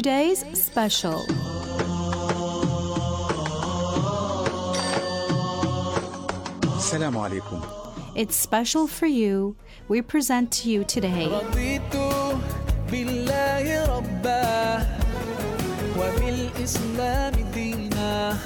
today's special. Assalamu alaikum. It's special for you. We present to you today رضيت بالله ربا وبالإسلام دينا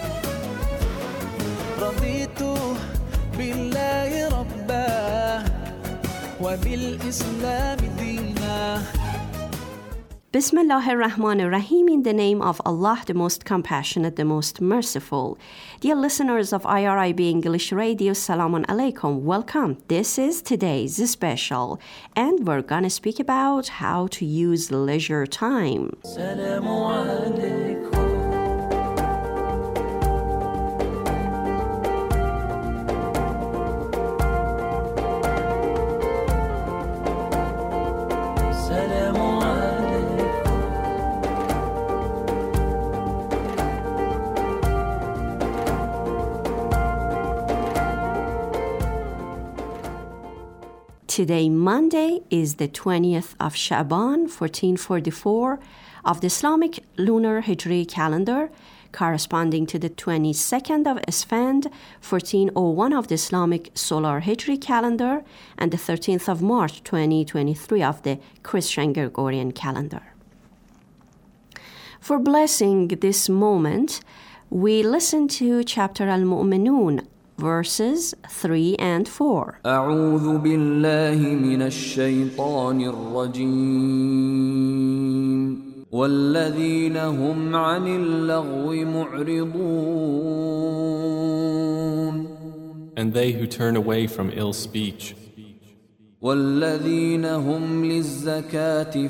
رضيت بالله ربا وبالإسلام دينا Bismillah ar-Rahman ar-Rahim, in the name of Allah, the most compassionate, the most merciful. Dear listeners of IRIB English Radio, Salamun Alaikum. Welcome. This is today's special, and we're going to speak about how to use leisure time. سلام عليكم سلام عليكم Today, Monday, is the 20th of Sha'ban, 1444 of the Islamic lunar Hijri calendar, corresponding to the 22nd of Esfand, 1401 of the Islamic solar Hijri calendar, and the 13th of March, 2023 of the Christian Gregorian calendar. For blessing this moment, we listen to chapter Al-Mu'minun, verses 3 and 4. أعوذ بالله من الشيطان الرجيم والذين هم عن اللغو معرضون And they who turn away from ill speech, والذين هم للزكاة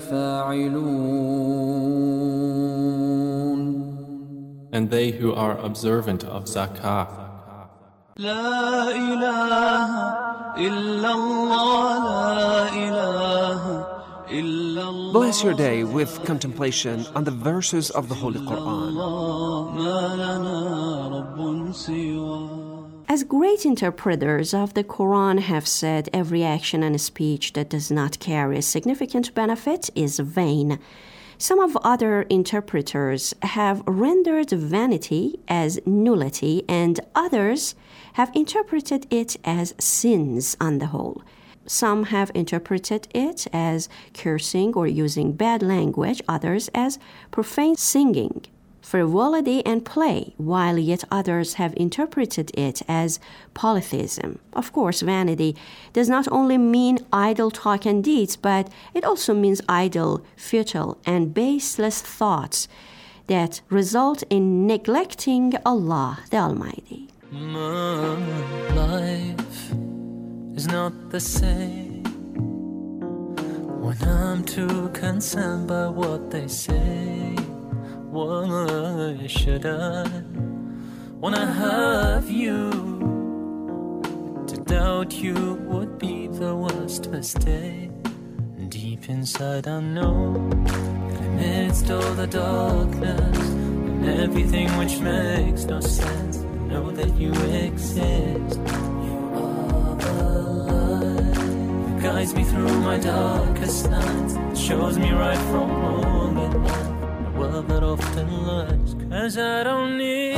فاعلون and they who are observant of zakah. لا إله إلا الله لا إله إلا الله Bless your day with contemplation on the verses of the Holy Quran. ما لنا رب سواه As great interpreters of the Quran have said, every action and speech that does not carry a significant benefit is vain. Some of other interpreters have rendered vanity as nullity, and others have interpreted it as sins on the whole. Some have interpreted it as cursing or using bad language, others as profane singing, frivolity and play, while yet others have interpreted it as polytheism. Of course, vanity does not only mean idle talk and deeds, but it also means idle, futile, and baseless thoughts that result in neglecting Allah the Almighty. My life is not the same when I'm too concerned by what they say. Why should I, when I have you, to doubt you would be the worst mistake. Deep inside I know that amidst all the darkness and everything which makes no sense, I know that you exist. You are the light that guides me through my darkest nights, shows me right from wrong at night. Well, that often lies, 'cause I don't need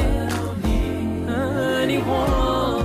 anyone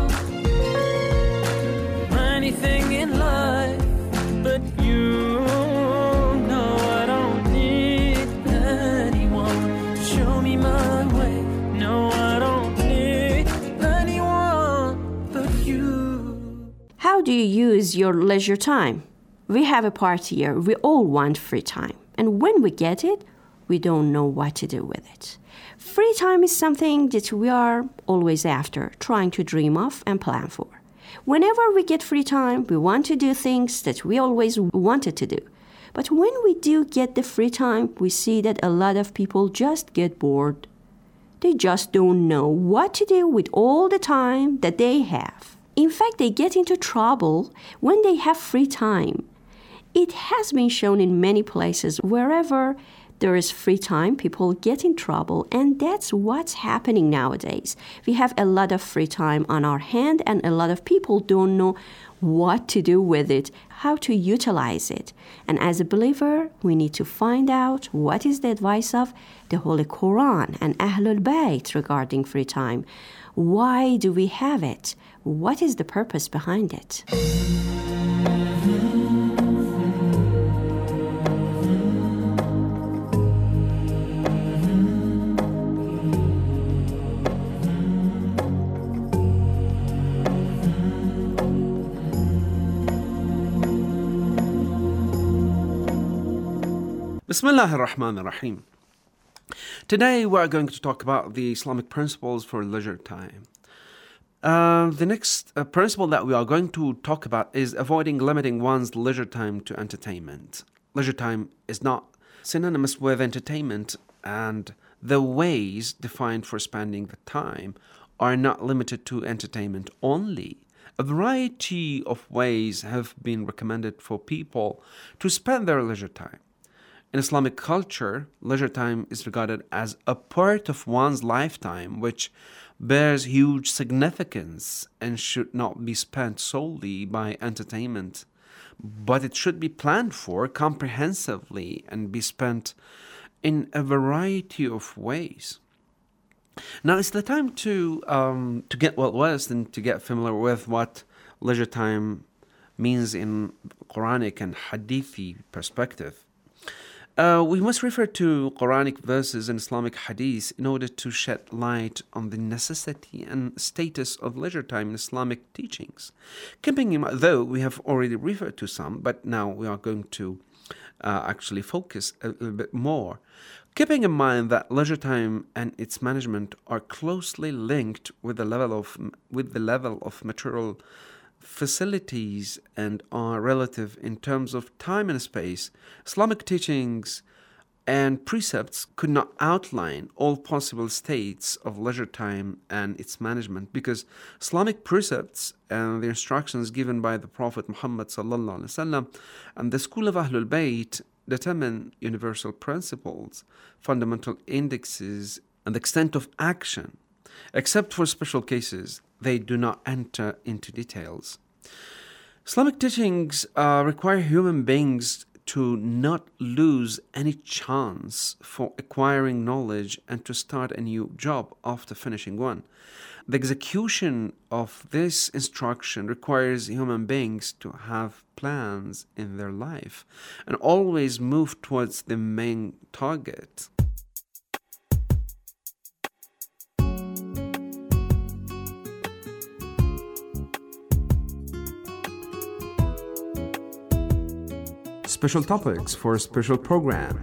or anything in life but you. No, I don't need anyone to show me my way. No, I don't need anyone but you. How do you use your leisure time? We have a party here. We all want free time. And when we get it, we don't know what to do with it. Free time is something that we are always after, trying to dream of and plan for. Whenever we get free time, we want to do things that we always wanted to do. But when we do get the free time, we see that a lot of people just get bored. They just don't know what to do with all the time that they have. In fact, they get into trouble when they have free time. It has been shown in many places wherever there is free time, people get in trouble, and that's what's happening nowadays. We have a lot of free time on our hand, and a lot of people don't know what to do with it, how to utilize it. And as a believer, we need to find out what is the advice of the Holy Quran and Ahlul Bayt regarding free time. Why do we have it? What is the purpose behind it? Bismillah ar-Rahman ar-Rahim. Today we are going to talk about the Islamic principles for leisure time. The next principle that we are going to talk about is avoiding limiting one's leisure time to entertainment. Leisure time is not synonymous with entertainment, and the ways defined for spending the time are not limited to entertainment only. A variety of ways have been recommended for people to spend their leisure time. In Islamic culture, leisure time is regarded as a part of one's lifetime which bears huge significance and should not be spent solely by entertainment, but it should be planned for comprehensively and be spent in a variety of ways. Now it's the time to get well versed and to get familiar with what leisure time means in Quranic and Hadithi perspective. We must refer to Quranic verses and Islamic hadith in order to shed light on the necessity and status of leisure time in Islamic teachings. Keeping in mind, though we have already referred to some, but now we are going to actually focus a little bit more. Keeping in mind that leisure time and its management are closely linked with the level of material facilities and are relative in terms of time and space, Islamic teachings and precepts could not outline all possible states of leisure time and its management, because Islamic precepts and the instructions given by the Prophet Muhammad sallallahu alaihi wasallam and the school of Ahlul Bayt determine universal principles, fundamental indexes, and the extent of action. Except for special cases, they do not enter into details. Islamic teachings require human beings to not lose any chance for acquiring knowledge and to start a new job after finishing one. The execution of this instruction requires human beings to have plans in their life and always move towards the main target. Special topics for a special program.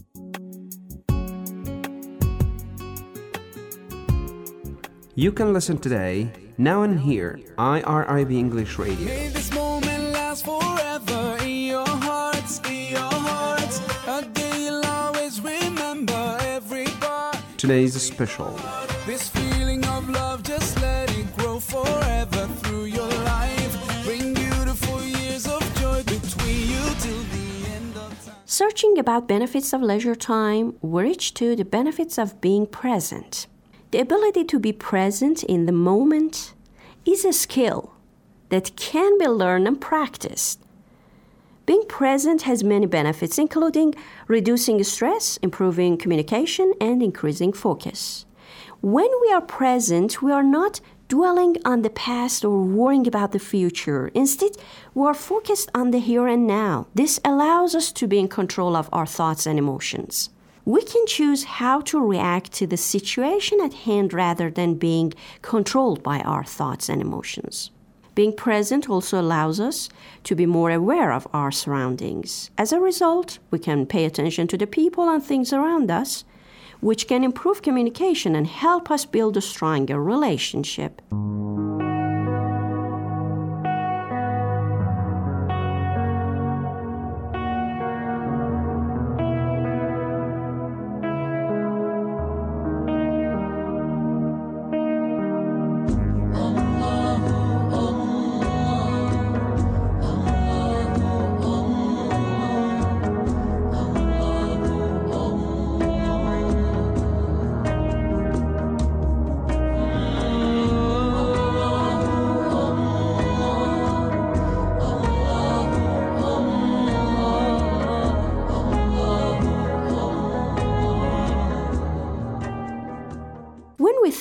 You can listen today, now and here, IRIB English Radio. May this moment last forever in your hearts, a day you'll always remember every part. Today's special. This feeling of love, just let it grow forever through your life. Bring beautiful years of joy between you till the end of time. Searching about benefits of leisure time, we reach to the benefits of being present. The ability to be present in the moment is a skill that can be learned and practiced. Being present has many benefits, including reducing stress, improving communication, and increasing focus. When we are present, we are not dwelling on the past or worrying about the future. Instead, we are focused on the here and now. This allows us to be in control of our thoughts and emotions. We can choose how to react to the situation at hand rather than being controlled by our thoughts and emotions. Being present also allows us to be more aware of our surroundings. As a result, we can pay attention to the people and things around us, which can improve communication and help us build a stronger relationship.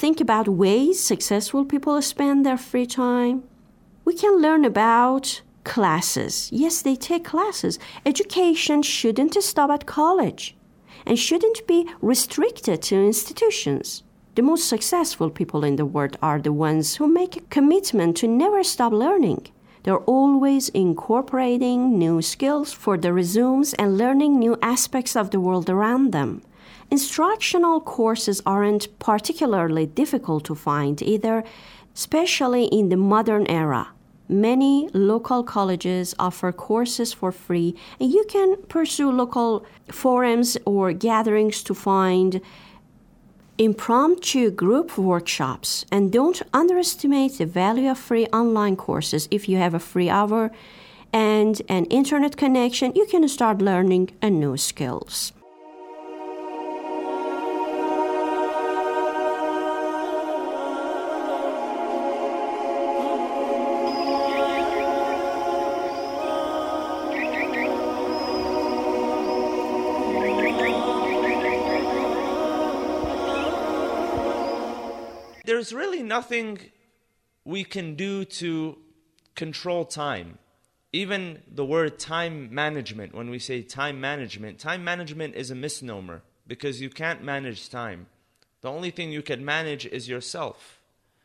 think about ways successful people spend their free time? We can learn about classes. Yes, they take classes. Education shouldn't stop at college and shouldn't be restricted to institutions. The most successful people in the world are the ones who make a commitment to never stop learning. They're always incorporating new skills for their resumes and learning new aspects of the world around them. Instructional courses aren't particularly difficult to find either, especially in the modern era. Many local colleges offer courses for free, and you can pursue local forums or gatherings to find impromptu group workshops. And don't underestimate the value of free online courses. If you have a free hour and an internet connection, you can start learning new skills. There's really nothing we can do to control time. Even the word time management, when we say time management is a misnomer because you can't manage time. The only thing you can manage is yourself.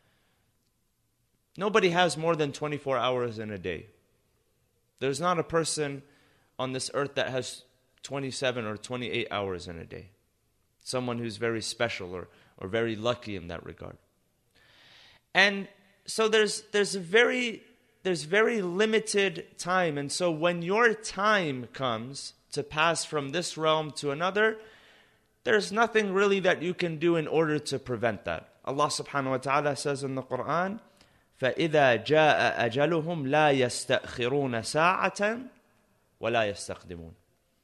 Nobody has more than 24 hours in a day. There's not a person on this earth that has 27 or 28 hours in a day. Someone who's very special or very lucky in that regard. And so there's very limited time. And so when your time comes to pass from this realm to another, there's nothing really that you can do in order to prevent that. Allah subhanahu wa ta'ala says in the Quran, فَإِذَا جَاءَ أَجَلُهُمْ لَا يَسْتَأْخِرُونَ سَاعَةً وَلَا يَسْتَقْدِمُونَ.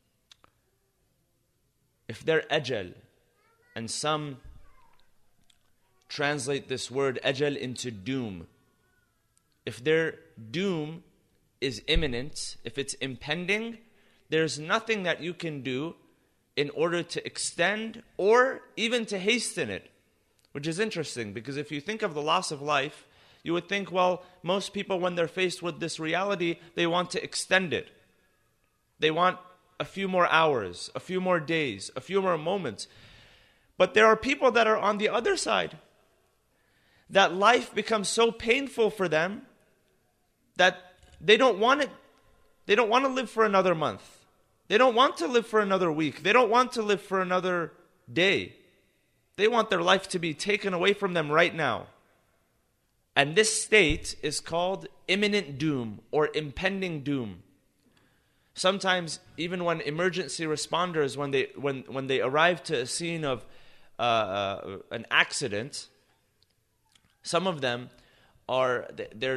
If their ajal, and some translate this word ajal into doom. If their doom is imminent, if it's impending, there's nothing that you can do in order to extend or even to hasten it. Which is interesting, because if you think of the loss of life, you would think, well, most people when they're faced with this reality, they want to extend it. They want a few more hours, a few more days, a few more moments. But there are people that are on the other side, that life becomes so painful for them that they don't want it. They don't want to live for another month. They don't want to live for another week. They don't want to live for another day. They want their life to be taken away from them right now. And this state is called imminent doom or impending doom. Sometimes even when emergency responders, when they arrive to a scene of an accident, some of them are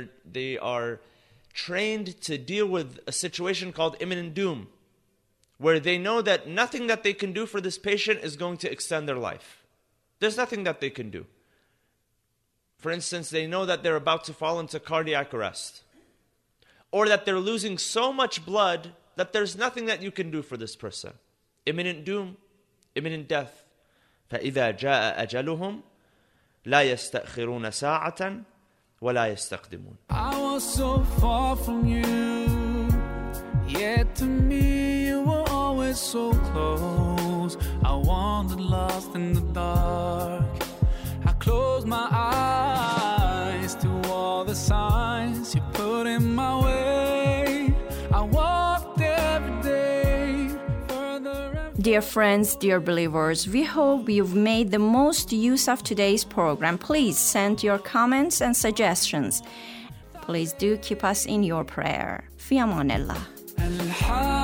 trained to deal with a situation called imminent doom, where they know that nothing that they can do for this patient is going to extend their life. There's nothing that they can do. For instance, they know that they're about to fall into cardiac arrest, or that they're losing so much blood that there's nothing that you can do for this person. Imminent doom, imminent death. فَإِذَا جَاءَ أَجَلُهُمْ لَا يَسْتَأْخِرُونَ سَاعَةً وَلَا يَسْتَقْدِمُونَ. I was so far from you, yet to me you were always so close. I wandered lost in the dark. I closed my eyes to all the signs you put in my way. I walked every day further and Dear friends, dear believers, we hope you've made the most use of today's program. Please send your comments and suggestions. Please do keep us in your prayer. Fi amanillah.